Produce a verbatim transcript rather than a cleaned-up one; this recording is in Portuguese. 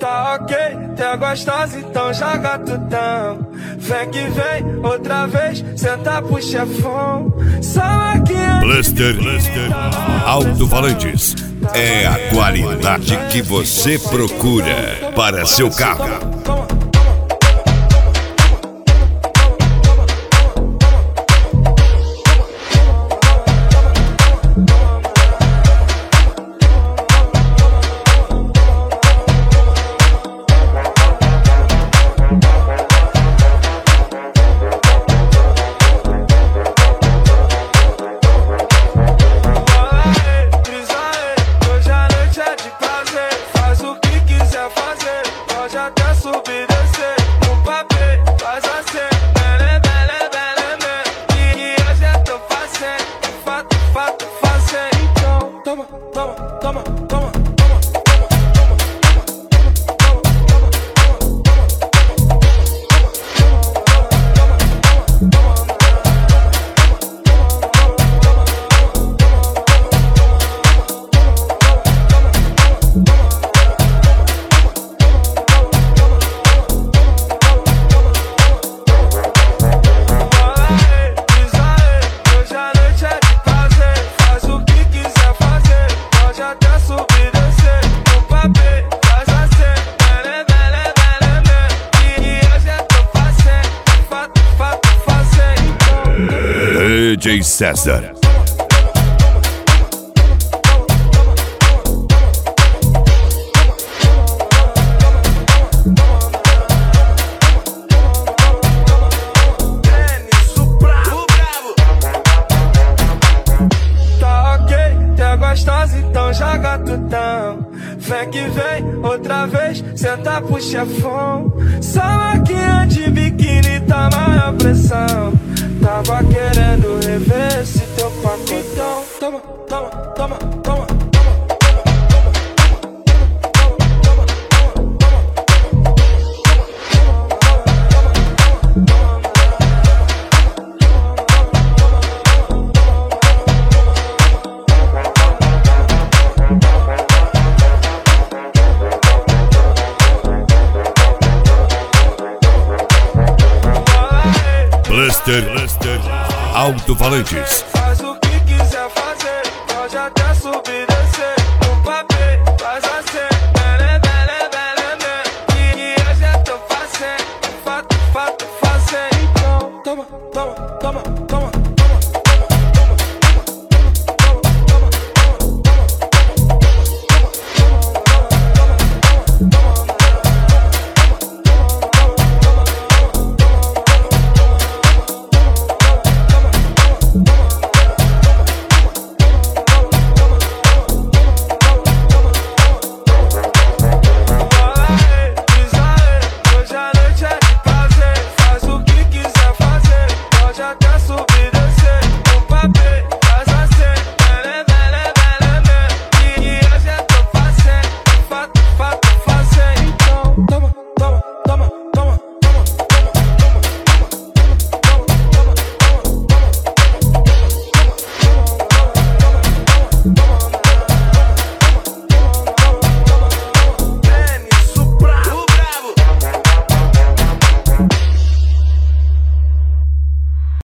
Tá ok, tem gostosa, então joga tutão. Vem que vem, outra vez, senta pro chefão. Só aqui Blaster, Blaster Alto-Falantes. É a qualidade que você procura para seu carro. Até subir e descer no papel, faz assim, bele, bele, bele, bele. E hoje eu tô fazendo, fato, fato, fazendo. Então, toma, toma, toma, toma. D J César. Tá ok, tem gostosa, então joga tutão. Vem que vem, outra vez, senta pro chefão. Só máquina de biquíni tá maior pressão. Tava querendo rever esse teu pacotão. Toma, toma, toma, toma. Blaster, Blaster Alto-Falantes. Faz o que quiser fazer, pode até subir.